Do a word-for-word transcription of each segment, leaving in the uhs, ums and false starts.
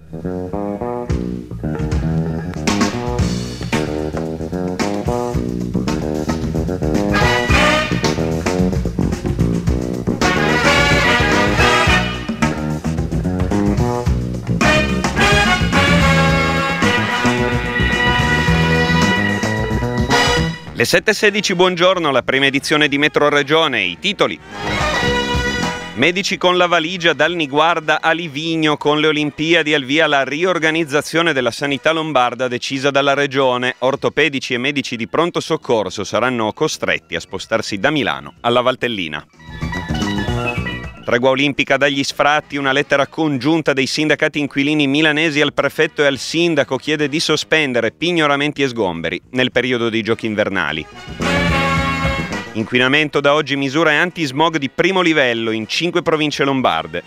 Le sette e sedici, buongiorno, la prima edizione di Metro Regione, i titoli. Medici con la valigia dal Niguarda a Livigno, con le Olimpiadi al via la riorganizzazione della sanità lombarda decisa dalla Regione. Ortopedici e medici di pronto soccorso saranno costretti a spostarsi da Milano alla Valtellina. Tregua olimpica dagli sfratti, una lettera congiunta dei sindacati inquilini milanesi al prefetto e al sindaco chiede di sospendere pignoramenti e sgomberi nel periodo dei giochi invernali. Inquinamento da oggi, misure anti-smog di primo livello in cinque province lombarde.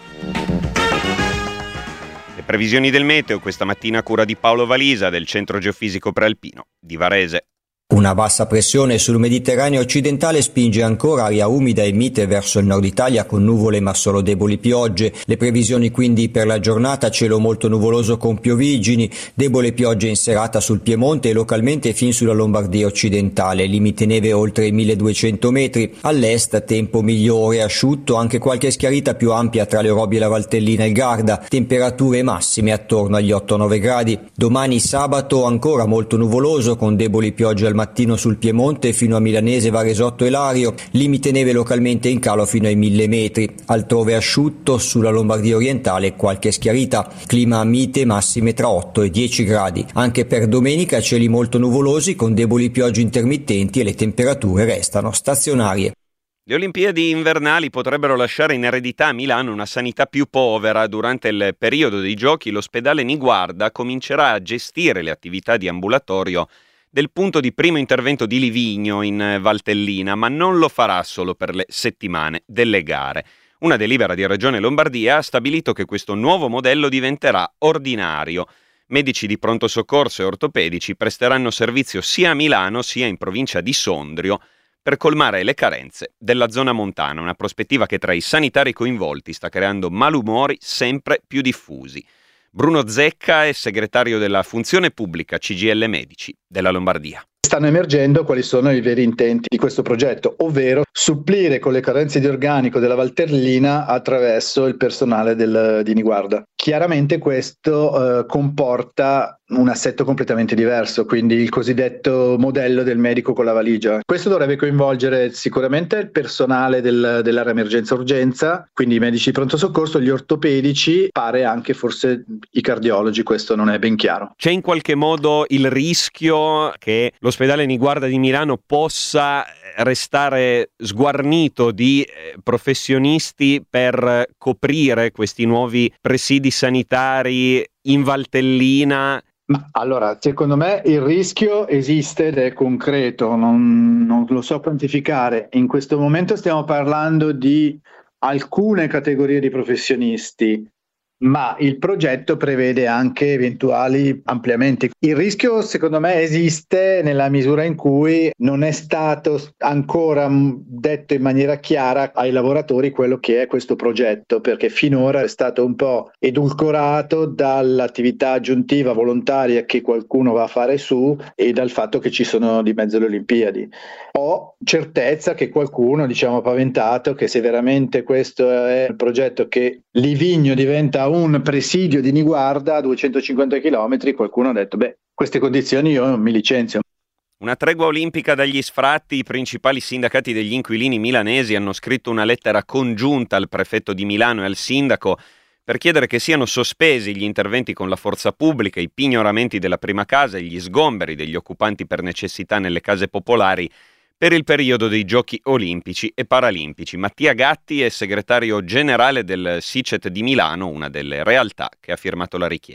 Le previsioni del meteo questa mattina a cura di Paolo Valisa del Centro Geofisico Prealpino di Varese. Una bassa pressione sul Mediterraneo occidentale spinge ancora aria umida e mite verso il nord Italia con nuvole ma solo deboli piogge. Le previsioni quindi per la giornata: cielo molto nuvoloso con pioviggini, debole pioggia in serata sul Piemonte e localmente fin sulla Lombardia occidentale, limite neve oltre i milleduecento metri. All'est tempo migliore, asciutto, anche qualche schiarita più ampia tra le Orobi e la Valtellina e il Garda, temperature massime attorno agli otto nove gradi. Domani sabato ancora molto nuvoloso con deboli piogge al mattino sul Piemonte fino a Milanese, Varesotto e Lario, limite neve localmente in calo fino ai mille metri, altrove asciutto, sulla Lombardia orientale qualche schiarita, clima mite, massime tra otto e dieci gradi. Anche per domenica cieli molto nuvolosi con deboli piogge intermittenti e le temperature restano stazionarie. Le Olimpiadi invernali potrebbero lasciare in eredità a Milano una sanità più povera. Durante il periodo dei giochi l'ospedale Niguarda comincerà a gestire le attività di ambulatorio del punto di primo intervento di Livigno in Valtellina, ma non lo farà solo per le settimane delle gare. Una delibera di Regione Lombardia ha stabilito che questo nuovo modello diventerà ordinario. Medici di pronto soccorso e ortopedici presteranno servizio sia a Milano sia in provincia di Sondrio per colmare le carenze della zona montana, una prospettiva che tra i sanitari coinvolti sta creando malumori sempre più diffusi. Bruno Zecca è segretario della Funzione Pubblica C G I L Medici della Lombardia. Stanno emergendo quali sono i veri intenti di questo progetto, ovvero supplire con le carenze di organico della Valtellina attraverso il personale del, di Niguarda. Chiaramente questo eh, comporta un assetto completamente diverso, quindi il cosiddetto modello del medico con la valigia. Questo dovrebbe coinvolgere sicuramente il personale del, dell'area emergenza-urgenza, quindi i medici di pronto soccorso, gli ortopedici, pare anche forse i cardiologi, questo non è ben chiaro. C'è in qualche modo il rischio che l'ospedale Niguarda di Milano possa restare sguarnito di professionisti per coprire questi nuovi presidi sanitari in Valtellina? Ma allora, secondo me il rischio esiste ed è concreto, non, non lo so quantificare. In questo momento stiamo parlando di alcune categorie di professionisti, ma il progetto prevede anche eventuali ampliamenti. Il rischio secondo me esiste nella misura in cui non è stato ancora detto in maniera chiara ai lavoratori quello che è questo progetto, perché finora è stato un po' edulcorato dall'attività aggiuntiva volontaria che qualcuno va a fare su e dal fatto che ci sono di mezzo le Olimpiadi. Ho certezza che qualcuno, diciamo, paventato che se veramente questo è il progetto che Livigno diventa un presidio di Niguarda a duecentocinquanta chilometri, qualcuno ha detto beh, queste condizioni io mi licenzio. Una tregua olimpica dagli sfratti. I principali sindacati degli inquilini milanesi hanno scritto una lettera congiunta al prefetto di Milano e al sindaco per chiedere che siano sospesi gli interventi con la forza pubblica, i pignoramenti della prima casa e gli sgomberi degli occupanti per necessità nelle case popolari per il periodo dei Giochi Olimpici e Paralimpici. Mattia Gatti è segretario generale del SICET di Milano, una delle realtà che ha firmato la richiesta.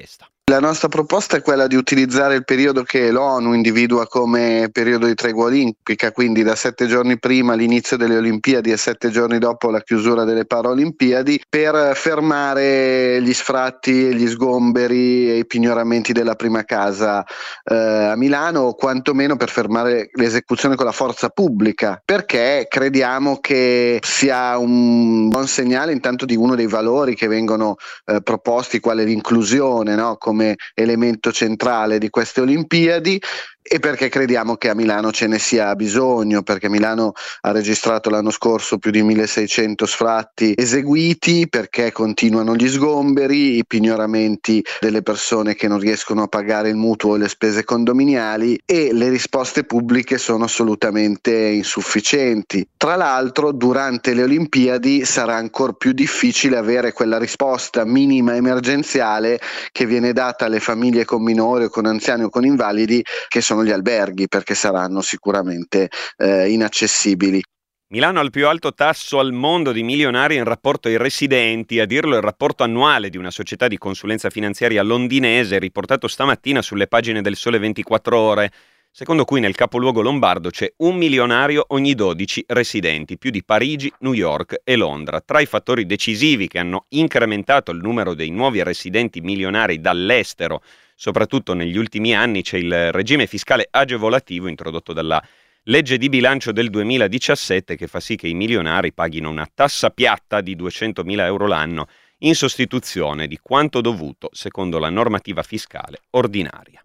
La nostra proposta è quella di utilizzare il periodo che l'ONU individua come periodo di tregua olimpica, quindi da sette giorni prima l'inizio delle Olimpiadi e sette giorni dopo la chiusura delle Paralimpiadi, per fermare gli sfratti, gli sgomberi e i pignoramenti della prima casa eh, a Milano, o quantomeno per fermare l'esecuzione con la forza pubblica, perché crediamo che sia un buon segnale intanto di uno dei valori che vengono eh, proposti, quale l'inclusione, no? Come elemento centrale di queste Olimpiadi, e perché crediamo che a Milano ce ne sia bisogno, perché Milano ha registrato l'anno scorso più di milleseicento sfratti eseguiti, perché continuano gli sgomberi, i pignoramenti delle persone che non riescono a pagare il mutuo e le spese condominiali, e le risposte pubbliche sono assolutamente insufficienti. Tra l'altro, durante le Olimpiadi sarà ancora più difficile avere quella risposta minima emergenziale che viene data alle famiglie con minori o con anziani o con invalidi, che sono gli alberghi, perché saranno sicuramente eh, inaccessibili. Milano ha il più alto tasso al mondo di milionari in rapporto ai residenti, a dirlo il rapporto annuale di una società di consulenza finanziaria londinese riportato stamattina sulle pagine del Sole ventiquattro Ore, secondo cui nel capoluogo lombardo c'è un milionario ogni dodici residenti, più di Parigi, New York e Londra. Tra i fattori decisivi che hanno incrementato il numero dei nuovi residenti milionari dall'estero, soprattutto negli ultimi anni, c'è il regime fiscale agevolativo introdotto dalla legge di bilancio del duemiladiciassette, che fa sì che i milionari paghino una tassa piatta di duecentomila euro l'anno in sostituzione di quanto dovuto secondo la normativa fiscale ordinaria.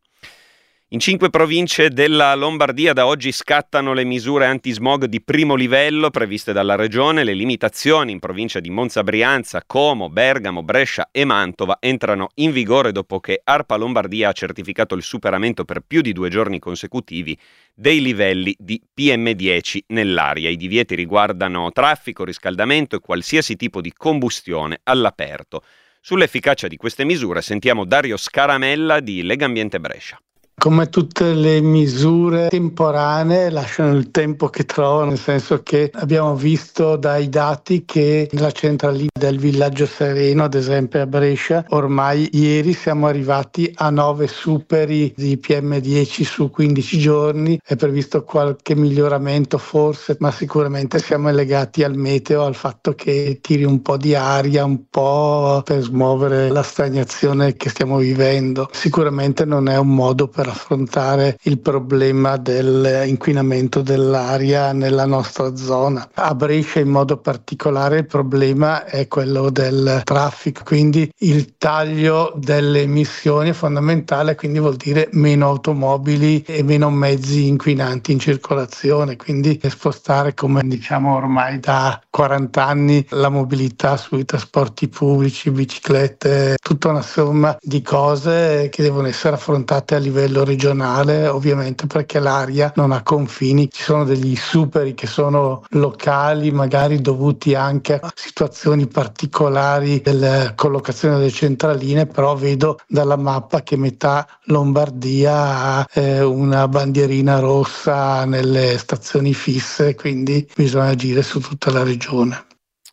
In cinque province della Lombardia da oggi scattano le misure antismog di primo livello previste dalla Regione. Le limitazioni in provincia di Monza Brianza, Como, Bergamo, Brescia e Mantova entrano in vigore dopo che ARPA Lombardia ha certificato il superamento per più di due giorni consecutivi dei livelli di P M dieci nell'aria. I divieti riguardano traffico, riscaldamento e qualsiasi tipo di combustione all'aperto. Sull'efficacia di queste misure sentiamo Dario Scaramella di Legambiente Brescia. Come tutte le misure temporanee lasciano il tempo che trovano, nel senso che abbiamo visto dai dati che nella centralina del Villaggio Sereno, ad esempio a Brescia, ormai ieri siamo arrivati a nove superi di P M dieci su quindici giorni. È previsto qualche miglioramento forse, ma sicuramente siamo legati al meteo, al fatto che tiri un po' di aria, un po' per smuovere la stagnazione che stiamo vivendo. Sicuramente non è un modo per affrontare il problema dell'inquinamento dell'aria nella nostra zona. A Brescia in modo particolare il problema è quello del traffico, quindi il taglio delle emissioni è fondamentale, quindi vuol dire meno automobili e meno mezzi inquinanti in circolazione, quindi spostare, come diciamo ormai da quaranta anni, la mobilità sui trasporti pubblici, biciclette, tutta una somma di cose che devono essere affrontate a livello regionale, ovviamente, perché l'aria non ha confini. Ci sono degli superi che sono locali, magari dovuti anche a situazioni particolari della collocazione delle centraline, però vedo dalla mappa che metà Lombardia ha eh, una bandierina rossa nelle stazioni fisse, quindi bisogna agire su tutta la regione.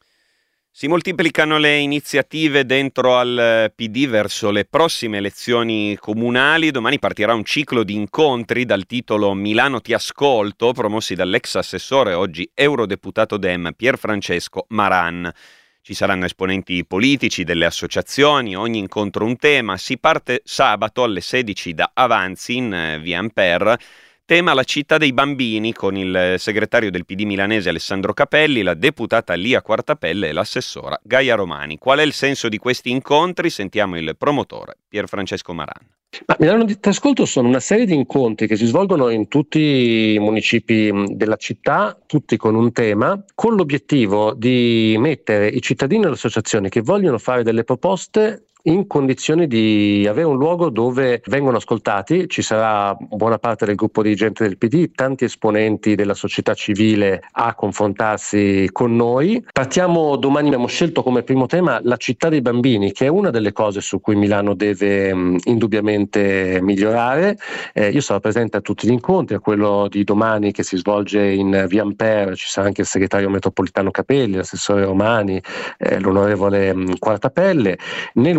Si moltiplicano le iniziative dentro al P D verso le prossime elezioni comunali. Domani partirà un ciclo di incontri dal titolo Milano ti ascolto, promossi dall'ex assessore, oggi eurodeputato Dem, Pierfrancesco Maran. Ci saranno esponenti politici, delle associazioni, ogni incontro un tema. Si parte sabato alle sedici da Avanzi in via Ampere. Tema la città dei bambini, con il segretario del P D milanese Alessandro Capelli, la deputata Lia Quartapelle e l'assessora Gaia Romani. Qual è il senso di questi incontri? Sentiamo il promotore Pierfrancesco Maran. Ma Milano ti ascolto sono una serie di incontri che si svolgono in tutti i municipi della città, tutti con un tema, con l'obiettivo di mettere i cittadini e le associazioni che vogliono fare delle proposte in condizioni di avere un luogo dove vengono ascoltati. Ci sarà buona parte del gruppo dirigente del P D, tanti esponenti della società civile a confrontarsi con noi. Partiamo domani, abbiamo scelto come primo tema la città dei bambini, che è una delle cose su cui Milano deve mh, indubbiamente migliorare. Eh, io sarò presente a tutti gli incontri, a quello di domani che si svolge in via Ampere, ci sarà anche il segretario metropolitano Capelli, l'assessore Romani, eh, l'onorevole mh, Quartapelle. Nel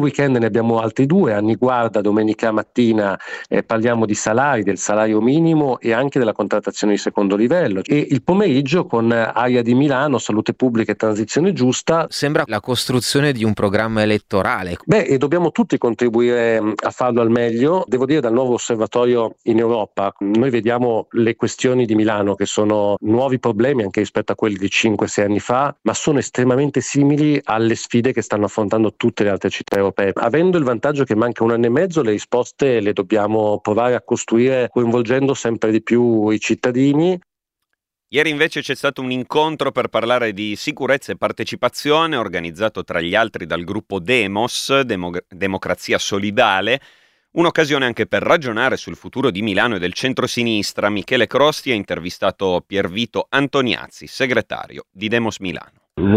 weekend ne abbiamo altri due, a Niguarda domenica mattina eh, parliamo di salari, del salario minimo e anche della contrattazione di secondo livello, e il pomeriggio con Aria di Milano, Salute Pubblica e Transizione Giusta. Sembra la costruzione di un programma elettorale. Beh, e dobbiamo tutti contribuire a farlo al meglio. Devo dire, dal nuovo osservatorio in Europa noi vediamo le questioni di Milano che sono nuovi problemi anche rispetto a quelli di cinque sei anni fa, ma sono estremamente simili alle sfide che stanno affrontando tutte le altre città europee. Avendo il vantaggio che manca un anno e mezzo, le risposte le dobbiamo provare a costruire coinvolgendo sempre di più i cittadini. Ieri invece c'è stato un incontro per parlare di sicurezza e partecipazione, organizzato tra gli altri dal gruppo Demos, Demo- Democrazia Solidale, un'occasione anche per ragionare sul futuro di Milano e del centrosinistra. Michele Crosti ha intervistato Piervito Antoniazzi, segretario di Demos Milano.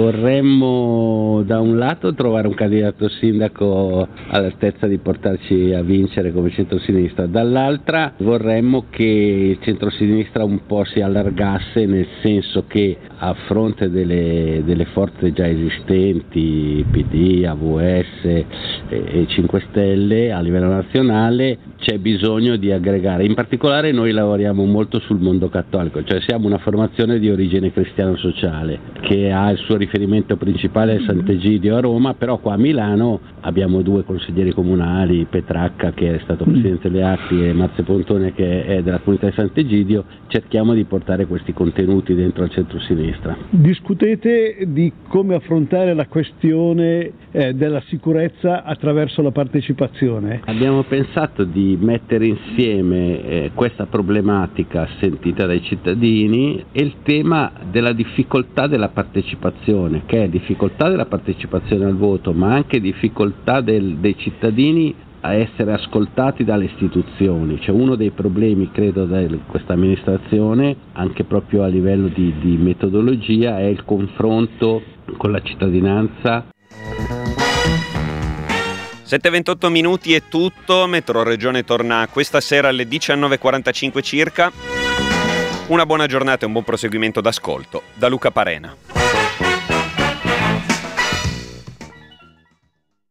Vorremmo da un lato trovare un candidato sindaco all'altezza di portarci a vincere come centrosinistra, dall'altra vorremmo che il centrosinistra un po' si allargasse, nel senso che a fronte delle, delle forze già esistenti, P D, A V S e, e cinque Stelle a livello nazionale, c'è bisogno di aggregare. In particolare noi lavoriamo molto sul mondo cattolico, cioè siamo una formazione di origine cristiano-sociale che ha il suo riferimento principale a Sant'Egidio a Roma, però qua a Milano abbiamo due consiglieri comunali, Petracca che è stato presidente delle Arti e Marzio Pontone che è della comunità di Sant'Egidio. Cerchiamo di portare questi contenuti dentro al centro-sinistra. Discutete di come affrontare la questione eh, della sicurezza attraverso la partecipazione. Abbiamo pensato di mettere insieme eh, questa problematica sentita dai cittadini e il tema della difficoltà della partecipazione, che è difficoltà della partecipazione al voto, ma anche difficoltà del, dei cittadini a essere ascoltati dalle istituzioni. Cioè uno dei problemi, credo, di questa amministrazione, anche proprio a livello di, di metodologia, è il confronto con la cittadinanza. sette e ventotto minuti è tutto, Metro Regione torna questa sera alle diciannove e quarantacinque circa. Una buona giornata e un buon proseguimento d'ascolto da Luca Parena.